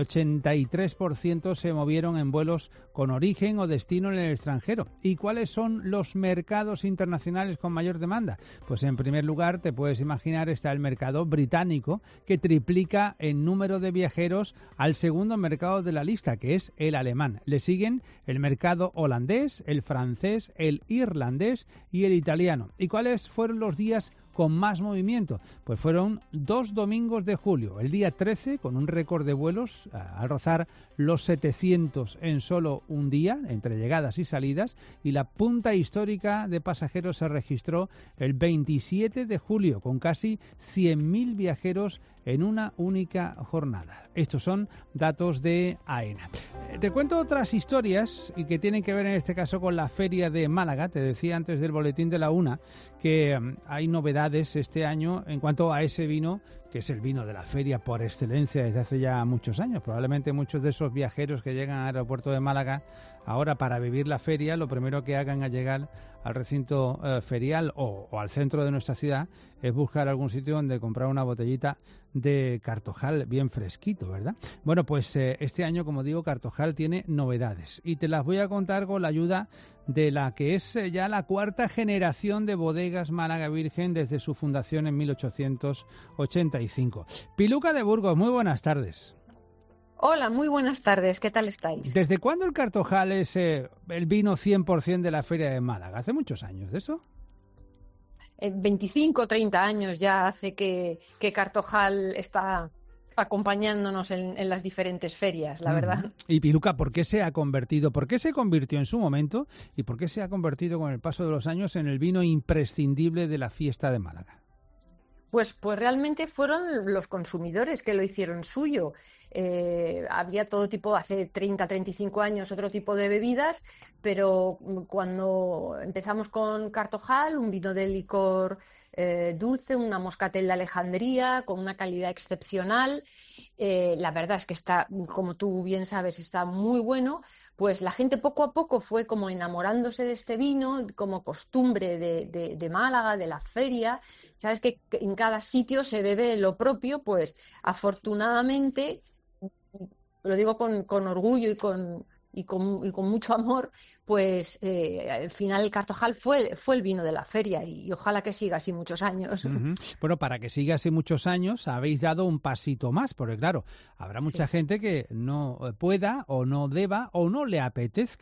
83% se movieron en vuelos con origen o destino en el extranjero. ¿Y cuáles son los mercados internacionales con mayor demanda? Pues en primer lugar, te puedes imaginar, está el mercado británico, que triplica en número de viajeros al segundo mercado de la lista, que es el alemán. Le siguen el mercado holandés, el francés, el irlandés y el italiano. ¿Y cuáles fueron los días con más movimiento? Pues fueron 2 domingos de julio. El día 13, con un récord de vuelos, al rozar los 700 en solo un día, entre llegadas y salidas, y la punta histórica de pasajeros se registró el 27 de julio, con casi 100.000 viajeros en una única jornada. Estos son datos de AENA. Te cuento otras historias y que tienen que ver en este caso con la Feria de Málaga. Te decía antes del boletín de la 1 que hay novedades este año en cuanto a ese vino, que es el vino de la feria por excelencia desde hace ya muchos años. Probablemente muchos de esos viajeros que llegan al aeropuerto de Málaga ahora para vivir la feria, lo primero que hagan al llegar al recinto ferial o al centro de nuestra ciudad es buscar algún sitio donde comprar una botellita de Cartojal bien fresquito, ¿verdad? Bueno, pues este año, como digo, Cartojal tiene novedades y te las voy a contar con la ayuda de la que es ya la 4ª generación de bodegas Málaga Virgen desde su fundación en 1885. Piluca de Burgos, muy buenas tardes. Hola, muy buenas tardes, ¿qué tal estáis? ¿Desde cuándo el Cartojal es el vino 100% de la Feria de Málaga? ¿Hace muchos años de eso? 25 o 30 años ya hace que Cartojal está acompañándonos en las diferentes ferias, la verdad. Y Piluca, ¿por qué se convirtió en su momento y por qué se ha convertido con el paso de los años en el vino imprescindible de la fiesta de Málaga? Pues realmente fueron los consumidores que lo hicieron suyo. Había todo tipo, hace 30, 35 años, otro tipo de bebidas, pero cuando empezamos con Cartojal, un vino de licor dulce, una moscatel de Alejandría, con una calidad excepcional, la verdad es que está, como tú bien sabes, está muy bueno, pues la gente poco a poco fue como enamorándose de este vino, como costumbre de Málaga, de la feria. Sabes que en cada sitio se bebe lo propio, pues afortunadamente, lo digo con orgullo y con mucho amor, pues al final el Cartojal fue el vino de la feria y ojalá que siga así muchos años. Uh-huh. Bueno, para que siga así muchos años habéis dado un pasito más, porque claro, habrá mucha gente que no pueda o no deba o no le apetezca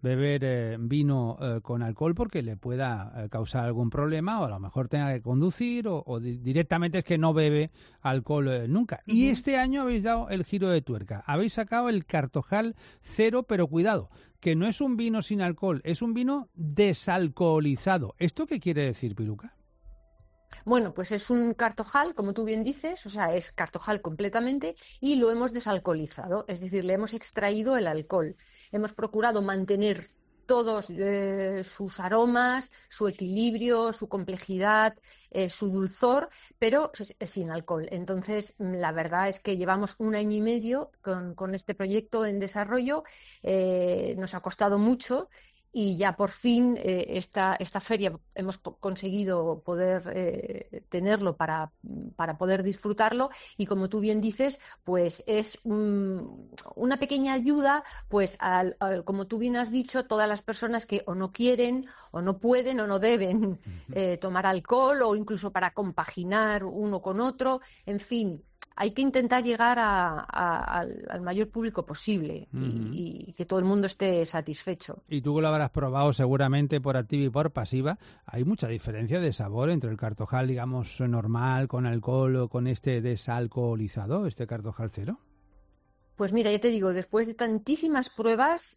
beber vino con alcohol porque le pueda causar algún problema, o a lo mejor tenga que conducir, o directamente es que no bebe alcohol nunca. Y este año habéis dado el giro de tuerca. Habéis sacado el Cartojal Cero, pero cuidado, que no es un vino sin alcohol, es un vino desalcoholizado. ¿Esto qué quiere decir, Piluca? Bueno, pues es un cartojal, como tú bien dices, o sea, es cartojal completamente y lo hemos desalcoholizado, es decir, le hemos extraído el alcohol. Hemos procurado mantener todos sus aromas, su equilibrio, su complejidad, su dulzor, pero sin alcohol. Entonces, la verdad es que llevamos 1 año y medio con este proyecto en desarrollo, nos ha costado mucho. Y ya por fin esta feria hemos conseguido poder tenerlo para poder disfrutarlo, y como tú bien dices, pues es una pequeña ayuda, pues como tú bien has dicho, todas las personas que o no quieren o no pueden o no deben tomar alcohol, o incluso para compaginar uno con otro, en fin. Hay que intentar llegar al mayor público posible y que todo el mundo esté satisfecho. Y tú que lo habrás probado seguramente por activa y por pasiva, ¿hay mucha diferencia de sabor entre el Cartojal, digamos, normal, con alcohol, o con este desalcoholizado, este Cartojal Cero? Pues mira, ya te digo, después de tantísimas pruebas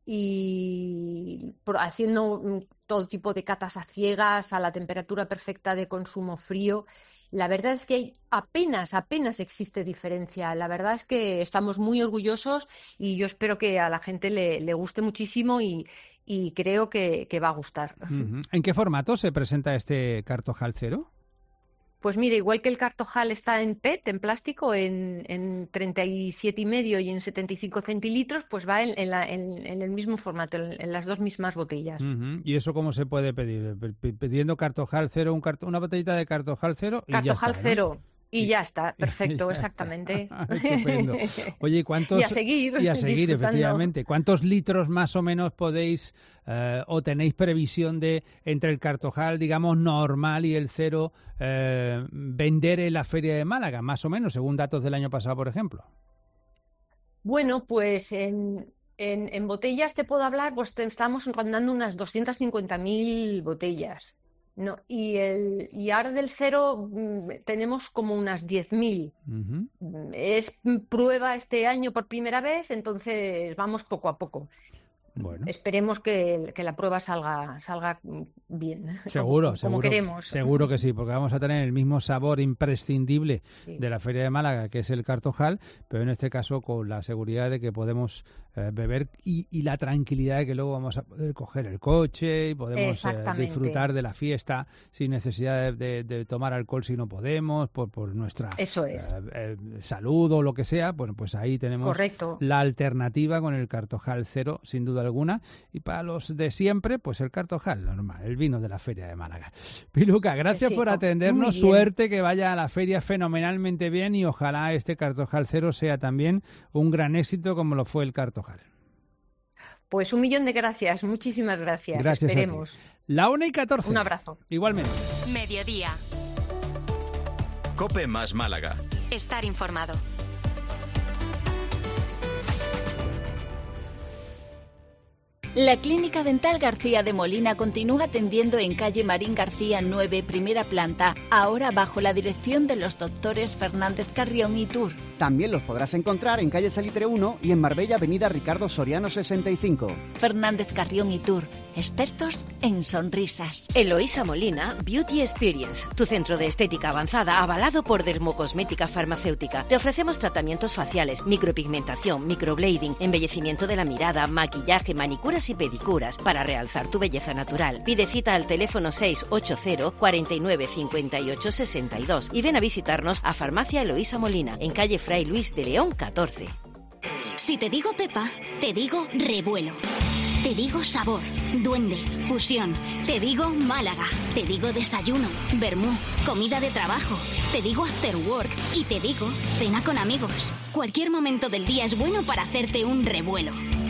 y haciendo todo tipo de catas a ciegas, a la temperatura perfecta de consumo frío, la verdad es que apenas existe diferencia. La verdad es que estamos muy orgullosos y yo espero que a la gente le guste muchísimo y creo que va a gustar. ¿En qué formato se presenta este Cartojal Cero? Pues mira, igual que el Cartojal está en PET, en plástico, en 37,5 y en 75 centilitros, pues va en el mismo formato, en las dos mismas botellas. ¿Y eso cómo se puede pedir? Pidiendo Cartojal Cero, una botellita de Cartojal Cero y Cartojal ya está, Cero. ¿no? Y ya está, perfecto, Ya exactamente. Estupendo. Oye, ¿cuántos? Y a seguir Efectivamente. ¿Cuántos litros más o menos podéis o tenéis previsión de, entre el Cartojal, digamos, normal y el cero, vender en la Feria de Málaga, más o menos, según datos del año pasado, por ejemplo? Bueno, pues en botellas te puedo hablar, pues estamos rondando unas 250.000 botellas. No, y ahora del cero tenemos como unas 10.000. Es prueba este año por primera vez, entonces vamos poco a poco. Bueno. Esperemos que la prueba salga bien. Seguro, como queremos. Seguro que sí, porque vamos a tener el mismo sabor imprescindible de la Feria de Málaga, que es el Cartojal, pero en este caso con la seguridad de que podemos beber y la tranquilidad de que luego vamos a poder coger el coche y podemos disfrutar de la fiesta sin necesidad de tomar alcohol si no podemos, por nuestra salud o lo que sea. Bueno, pues ahí tenemos la alternativa con el Cartojal Cero, sin duda alguna, y para los de siempre, pues el Cartojal normal, el vino de la Feria de Málaga. Piluca, gracias por atendernos, suerte, que vaya a la feria fenomenalmente bien y ojalá este Cartojal Cero sea también un gran éxito como lo fue el Cartojal. Pues 1.000.000 de gracias, muchísimas gracias. Esperemos. La 1:14. Un abrazo. Igualmente. Mediodía. COPE más Málaga. Estar informado. La Clínica Dental García de Molina continúa atendiendo en calle Marín García 9, primera planta, ahora bajo la dirección de los doctores Fernández Carrión y Tur. También los podrás encontrar en calle Salitre 1 y en Marbella, avenida Ricardo Soriano 65. Fernández Carrión y Tur, expertos en sonrisas. Eloísa Molina, Beauty Experience, tu centro de estética avanzada avalado por Dermocosmética Farmacéutica. Te ofrecemos tratamientos faciales, micropigmentación, microblading, embellecimiento de la mirada, maquillaje, manicuras y pedicuras para realzar tu belleza natural. Pide cita al teléfono 680 49 58 62 y ven a visitarnos a Farmacia Eloísa Molina, en calle Fray Luis de León 14. Si te digo Pepa, te digo revuelo. Te digo sabor, duende, fusión. Te digo Málaga. Te digo desayuno, vermú, comida de trabajo. Te digo after work y te digo cena con amigos. Cualquier momento del día es bueno para hacerte un revuelo.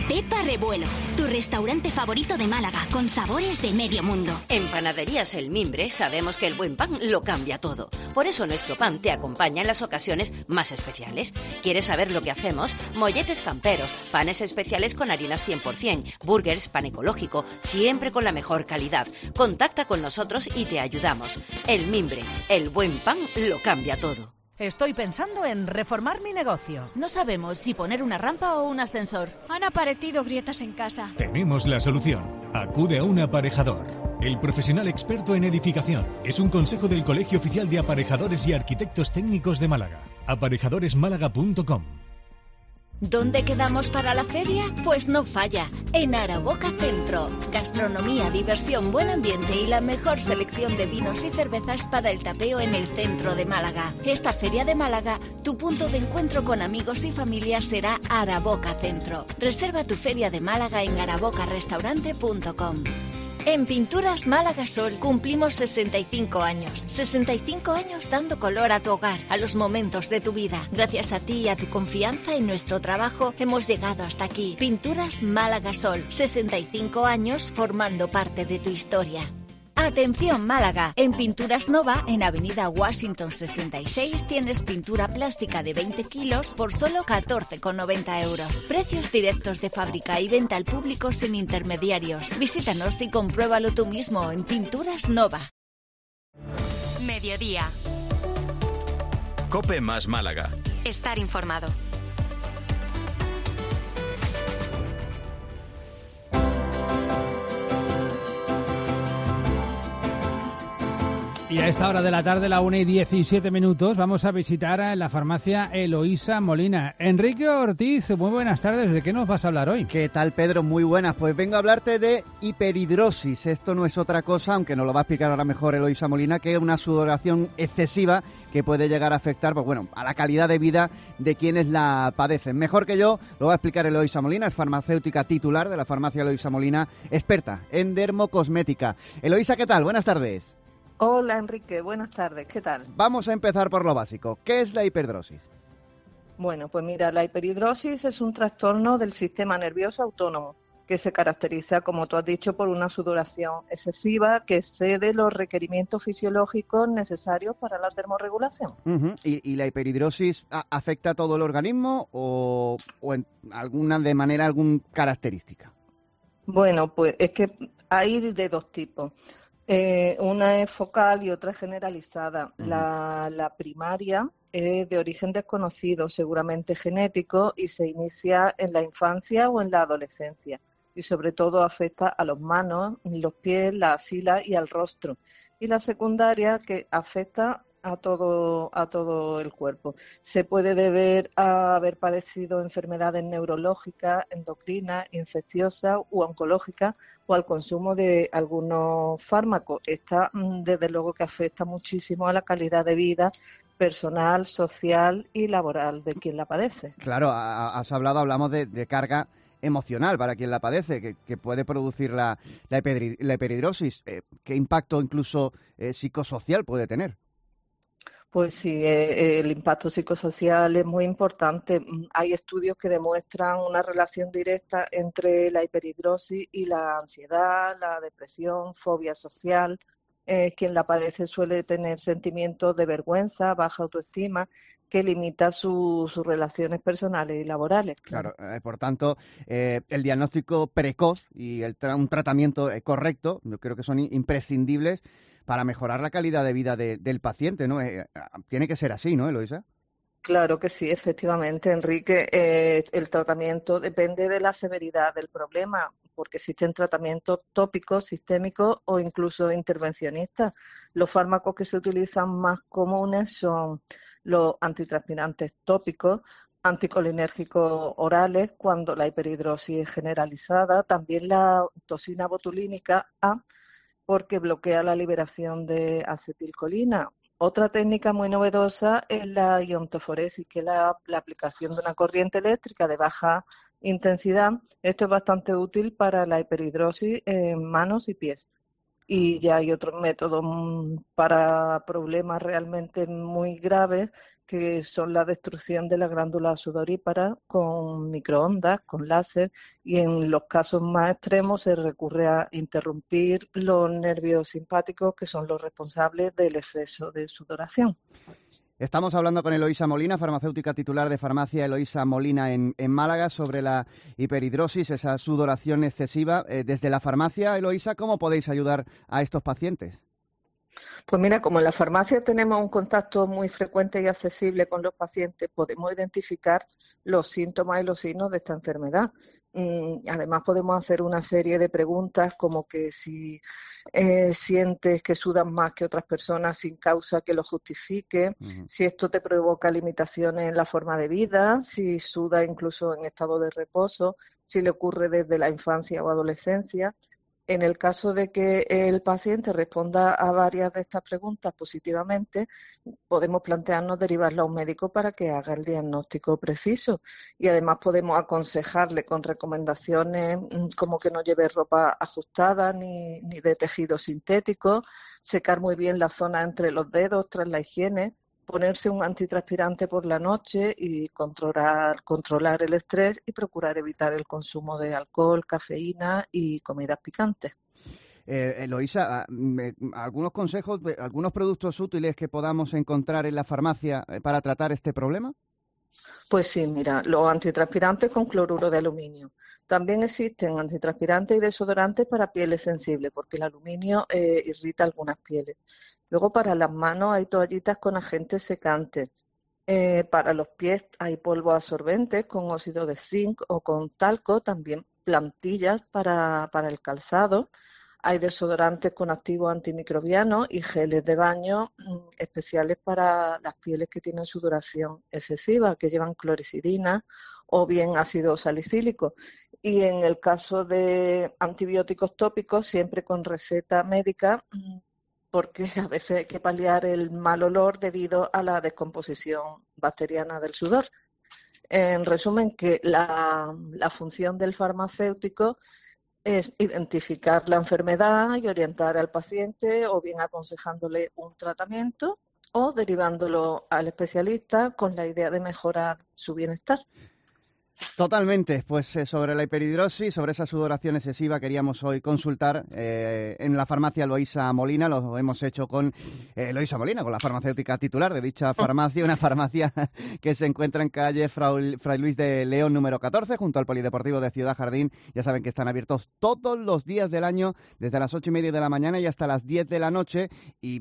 Pepa Revuelo, tu restaurante favorito de Málaga, con sabores de medio mundo. En Panaderías El Mimbre sabemos que el buen pan lo cambia todo. Por eso nuestro pan te acompaña en las ocasiones más especiales. ¿Quieres saber lo que hacemos? Molletes camperos, panes especiales con harinas 100%, burgers, pan ecológico, siempre con la mejor calidad. Contacta con nosotros y te ayudamos. El Mimbre, el buen pan lo cambia todo. Estoy pensando en reformar mi negocio. No sabemos si poner una rampa o un ascensor. Han aparecido grietas en casa. Tenemos la solución. Acude a un aparejador. El profesional experto en edificación. Es un consejo del Colegio Oficial de Aparejadores y Arquitectos Técnicos de Málaga. Aparejadoresmálaga.com. ¿Dónde quedamos para la feria? Pues no falla, en Araboca Centro. Gastronomía, diversión, buen ambiente y la mejor selección de vinos y cervezas para el tapeo en el centro de Málaga. Esta feria de Málaga, tu punto de encuentro con amigos y familias será Araboca Centro. Reserva tu feria de Málaga en arabocarestaurante.com. En Pinturas Málaga Sol cumplimos 65 años. 65 años dando color a tu hogar, a los momentos de tu vida. Gracias a ti y a tu confianza en nuestro trabajo hemos llegado hasta aquí. Pinturas Málaga Sol, 65 años formando parte de tu historia. Atención Málaga, en Pinturas Nova, en Avenida Washington 66, tienes pintura plástica de 20 kilos por solo 14,90 euros. Precios directos de fábrica y venta al público sin intermediarios. Visítanos y compruébalo tú mismo en Pinturas Nova. Mediodía. COPE más Málaga. Estar informado. Y a esta hora de la tarde, la 1:17, vamos a visitar a la farmacia Eloísa Molina. Enrique Ortiz, muy buenas tardes. ¿De qué nos vas a hablar hoy? ¿Qué tal, Pedro? Muy buenas. Pues vengo a hablarte de hiperhidrosis. Esto no es otra cosa, aunque nos lo va a explicar ahora mejor Eloísa Molina, que es una sudoración excesiva que puede llegar a afectar, pues bueno, a la calidad de vida de quienes la padecen. Mejor que yo lo va a explicar Eloísa Molina, es farmacéutica titular de la farmacia Eloísa Molina, experta en dermocosmética. Eloísa, ¿qué tal? Buenas tardes. Hola Enrique, buenas tardes, ¿qué tal? Vamos a empezar por lo básico. ¿Qué es la hiperdrosis? Bueno, pues mira, la hiperhidrosis es un trastorno del sistema nervioso autónomo que se caracteriza, como tú has dicho, por una sudoración excesiva que excede los requerimientos fisiológicos necesarios para la termorregulación. ¿Y la hiperhidrosis afecta a todo el organismo o de manera alguna característica? Bueno, pues es que hay de dos tipos. Una es focal y otra es generalizada. La primaria es de origen desconocido, seguramente genético, y se inicia en la infancia o en la adolescencia. Y sobre todo afecta a las manos, los pies, la axila y al rostro. Y la secundaria, que afecta a todo el cuerpo. Se puede deber a haber padecido enfermedades neurológicas, endocrinas, infecciosas u oncológicas o al consumo de algunos fármacos. Esta, desde luego, que afecta muchísimo a la calidad de vida personal, social y laboral de quien la padece. Claro, hablamos de carga emocional para quien la padece, que puede producir la hiperhidrosis. ¿Qué impacto incluso psicosocial puede tener? Pues sí, el impacto psicosocial es muy importante. Hay estudios que demuestran una relación directa entre la hiperhidrosis y la ansiedad, la depresión, fobia social. Quien la padece suele tener sentimientos de vergüenza, baja autoestima, que limita sus relaciones personales y laborales. Claro, por tanto, el diagnóstico precoz y un tratamiento correcto, yo creo que son imprescindibles para mejorar la calidad de vida del paciente, ¿no? Tiene que ser así, ¿no, Eloísa? Claro que sí, efectivamente, Enrique. El tratamiento depende de la severidad del problema, porque existen tratamientos tópicos, sistémicos o incluso intervencionistas. Los fármacos que se utilizan más comunes son los antitranspirantes tópicos, anticolinérgicos orales cuando la hiperhidrosis es generalizada, también la toxina botulínica A, porque bloquea la liberación de acetilcolina. Otra técnica muy novedosa es la iontoforesis, que es la aplicación de una corriente eléctrica de baja intensidad. Esto es bastante útil para la hiperhidrosis en manos y pies. y ya hay otros métodos para problemas realmente muy graves, que son la destrucción de la glándula sudorípara con microondas, con láser, y en los casos más extremos se recurre a interrumpir los nervios simpáticos, que son los responsables del exceso de sudoración. Estamos hablando con Eloísa Molina, farmacéutica titular de Farmacia Eloísa Molina en Málaga, sobre la hiperhidrosis, esa sudoración excesiva. Desde la farmacia, Eloísa, ¿cómo podéis ayudar a estos pacientes? Pues mira, como en la farmacia tenemos un contacto muy frecuente y accesible con los pacientes, podemos identificar los síntomas y los signos de esta enfermedad. Además podemos hacer una serie de preguntas como que si sientes que sudas más que otras personas sin causa que lo justifique, si esto te provoca limitaciones en la forma de vida, si sudas incluso en estado de reposo, si le ocurre desde la infancia o adolescencia. En el caso de que el paciente responda a varias de estas preguntas positivamente, podemos plantearnos derivarlo a un médico para que haga el diagnóstico preciso. Y además podemos aconsejarle con recomendaciones como que no lleve ropa ajustada ni de tejido sintético, secar muy bien la zona entre los dedos tras la higiene, ponerse un antitranspirante por la noche y controlar el estrés y procurar evitar el consumo de alcohol, cafeína y comidas picantes. Eloísa, ¿algunos consejos, algunos productos útiles que podamos encontrar en la farmacia para tratar este problema? Pues sí, mira, los antitranspirantes con cloruro de aluminio. También existen antitranspirantes y desodorantes para pieles sensibles, porque el aluminio irrita algunas pieles. Luego, para las manos hay toallitas con agentes secantes. Para los pies hay polvos absorbentes con óxido de zinc o con talco, también plantillas para el calzado. Hay desodorantes con activos antimicrobianos y geles de baño especiales para las pieles que tienen sudoración excesiva, que llevan clorexidina o bien ácido salicílico. Y en el caso de antibióticos tópicos, siempre con receta médica, porque a veces hay que paliar el mal olor debido a la descomposición bacteriana del sudor. En resumen, que la función del farmacéutico es identificar la enfermedad y orientar al paciente, o bien aconsejándole un tratamiento o derivándolo al especialista con la idea de mejorar su bienestar. Totalmente, pues sobre la hiperhidrosis, sobre esa sudoración excesiva queríamos hoy consultar en la farmacia Eloísa Molina. Lo hemos hecho con Eloísa Molina, con la farmacéutica titular de dicha farmacia, una farmacia que se encuentra en calle Fray Luis de León número 14, junto al Polideportivo de Ciudad Jardín. Ya saben que están abiertos todos los días del año, desde las 8:30 de la mañana y hasta las 10 de la noche, y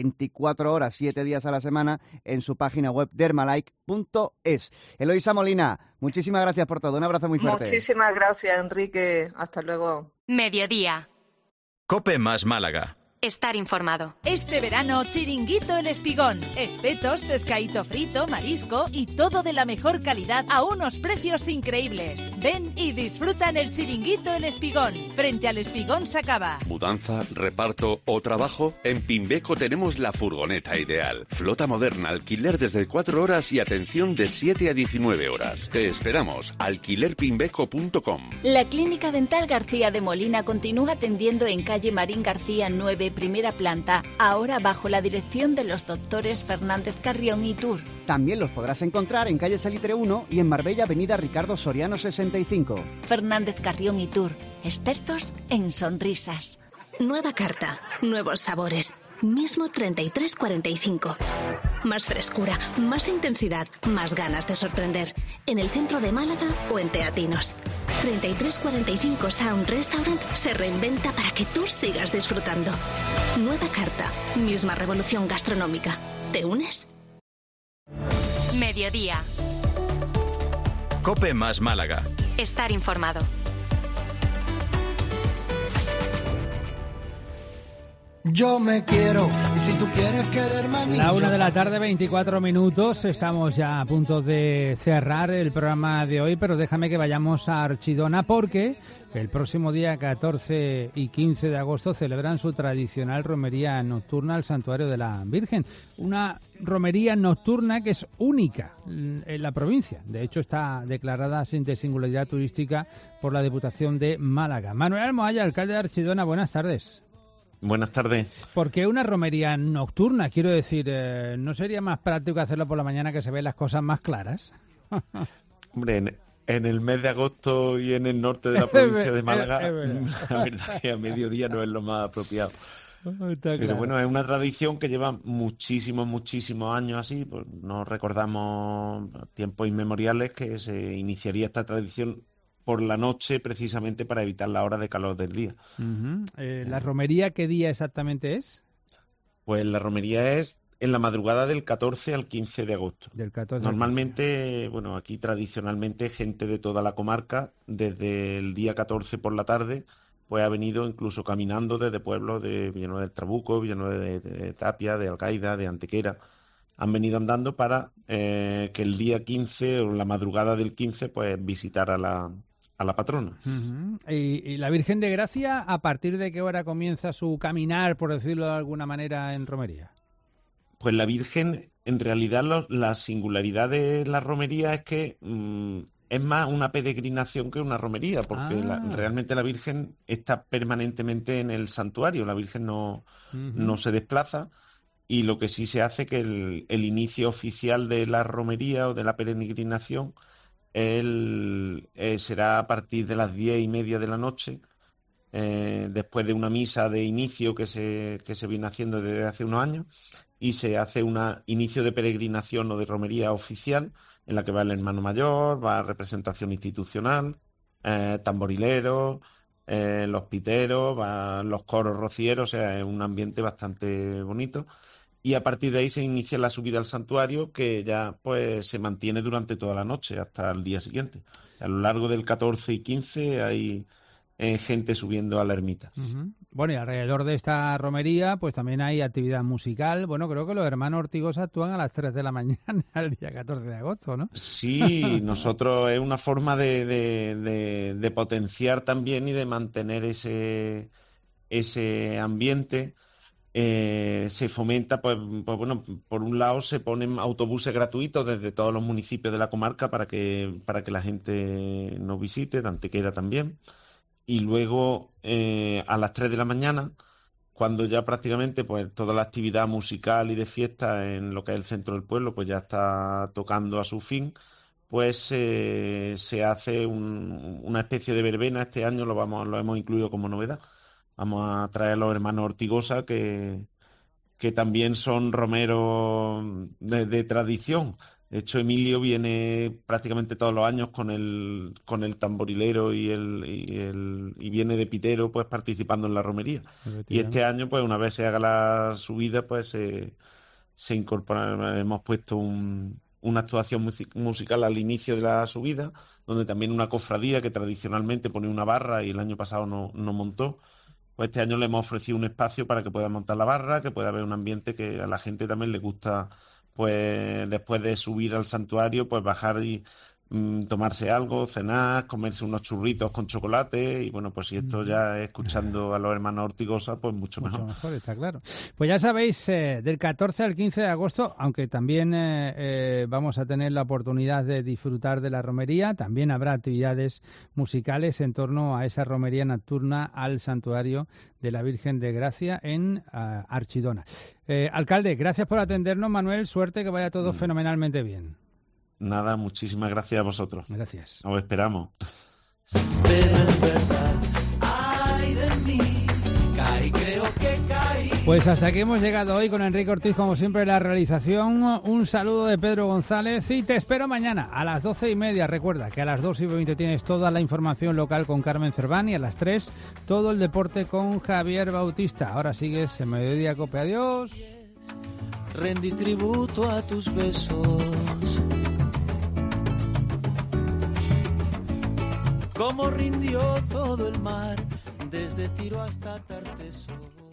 24 horas, 7 días a la semana, en su página web dermalike.es. Eloísa Molina, muchísimas gracias por todo. Un abrazo muy fuerte. Muchísimas gracias, Enrique. Hasta luego. Mediodía. COPE más Málaga. Estar informado. Este verano, Chiringuito El Espigón. Espetos, pescadito frito, marisco y todo de la mejor calidad a unos precios increíbles. Ven y disfruta en el Chiringuito El Espigón, frente al Espigón Sacaba. Mudanza, reparto o trabajo. En Pimbeco tenemos la furgoneta ideal. Flota moderna, alquiler desde 4 horas y atención de 7 a 19 horas. Te esperamos. alquilerpimbeco.com. La Clínica Dental García de Molina continúa atendiendo en calle Marín García 9, primera planta, ahora bajo la dirección de los doctores Fernández Carrión y Tur. También los podrás encontrar en calle Salitre 1 y en Marbella, avenida Ricardo Soriano 65. Fernández Carrión y Tur, expertos en sonrisas. Nueva carta, nuevos sabores. Mismo 33,45. Más frescura, más intensidad, más ganas de sorprender. En el centro de Málaga o en Teatinos. 33,45 Sound Restaurant se reinventa para que tú sigas disfrutando. Nueva carta, misma revolución gastronómica. ¿Te unes? Mediodía. COPE más Málaga. Estar informado. Yo me quiero, y si tú quieres quererme a mí... La 1 de la tarde, 24 minutos. Estamos ya a punto de cerrar el programa de hoy, pero déjame que vayamos a Archidona, porque el próximo día 14 y 15 de agosto celebran su tradicional romería nocturna al Santuario de la Virgen. Una romería nocturna que es única en la provincia. De hecho, está declarada de singularidad turística por la Diputación de Málaga. Manuel Almohaya, alcalde de Archidona, buenas tardes. Buenas tardes. ¿Por qué una romería nocturna? Quiero decir, ¿no sería más práctico hacerlo por la mañana, que se ven las cosas más claras? Hombre, en el mes de agosto y en el norte de la provincia de Málaga, la verdad que a mediodía no es lo más apropiado. Pero bueno, es una tradición que lleva muchísimos años así. Pues nos recordamos tiempos inmemoriales que se iniciaría esta tradición por la noche, precisamente para evitar la hora de calor del día. ¿La romería qué día exactamente es? Pues la romería es en la madrugada del 14 al 15 de agosto. Del 14 Normalmente, bueno, aquí tradicionalmente gente de toda la comarca, desde el día 14 por la tarde, pues ha venido incluso caminando desde pueblos de Villanueva del Trabuco, Villanueva de Tapia, de Alcaida, de Antequera. Han venido andando para que el día 15 o la madrugada del 15 pues visitar a la patrona. ¿Y la Virgen de Gracia, a partir de qué hora comienza su caminar, por decirlo de alguna manera, en romería? Pues la Virgen, en realidad la singularidad de la romería es que es más una peregrinación que una romería, porque realmente la Virgen está permanentemente en el santuario, la Virgen no se desplaza, y lo que sí se hace que el inicio oficial de la romería o de la peregrinación será a partir de las 10:30 de la noche, después de una misa de inicio que se viene haciendo desde hace unos años, y se hace un inicio de peregrinación o de romería oficial, en la que va el hermano mayor, va representación institucional, tamborileros, los piteros, van los coros rocieros, o sea, es un ambiente bastante bonito. Y a partir de ahí se inicia la subida al santuario, que ya pues se mantiene durante toda la noche hasta el día siguiente. A lo largo del 14 y 15 hay gente subiendo a la ermita. Bueno, y alrededor de esta romería pues también hay actividad musical. Bueno, creo que los hermanos Ortigosa actúan a las 3 de la mañana el día 14 de agosto, ¿no? Sí, nosotros es una forma de potenciar también y de mantener ese ambiente. Se fomenta, pues bueno, por un lado se ponen autobuses gratuitos desde todos los municipios de la comarca para que la gente nos visite, de Antequera también. Y luego a las 3 de la mañana, cuando ya prácticamente pues toda la actividad musical y de fiesta en lo que es el centro del pueblo pues ya está tocando a su fin, pues se hace una especie de verbena. Este año lo hemos incluido como novedad. Vamos a traer a los hermanos Ortigosa, que también son romeros de tradición. De hecho, Emilio viene prácticamente todos los años con el tamborilero y viene de pitero, pues participando en la romería. Y este año, pues una vez se haga la subida, pues se incorpora. Hemos puesto una actuación musical al inicio de la subida, donde también una cofradía que tradicionalmente pone una barra y el año pasado no montó. Pues este año le hemos ofrecido un espacio para que pueda montar la barra, que pueda haber un ambiente que a la gente también le gusta, pues después de subir al santuario, pues bajar y tomarse algo, cenar, comerse unos churritos con chocolate. Y bueno, pues si esto ya es escuchando a los hermanos Ortigosa, pues mucho mejor. Mucho mejor, está claro. Pues ya sabéis, del 14 al 15 de agosto, aunque también vamos a tener la oportunidad de disfrutar de la romería, también habrá actividades musicales en torno a esa romería nocturna al santuario de la Virgen de Gracia en Archidona. Alcalde, gracias por atendernos, Manuel. Suerte, que vaya todo fenomenalmente bien. Nada, muchísimas gracias a vosotros. Gracias. Os esperamos. Pero en verdad, ay de mí, caí, creo que caí. Pues hasta aquí hemos llegado hoy con Enrique Ortiz, como siempre, en la realización. Un saludo de Pedro González y te espero mañana a las 12:30. Recuerda que a las 2:20 tienes toda la información local con Carmen Cerván y a las 3 todo el deporte con Javier Bautista. Ahora sigues en Mediodía Cope. Adiós. Rendí tributo a tus besos. Como rindió todo el mar, desde Tiro hasta Tarteso.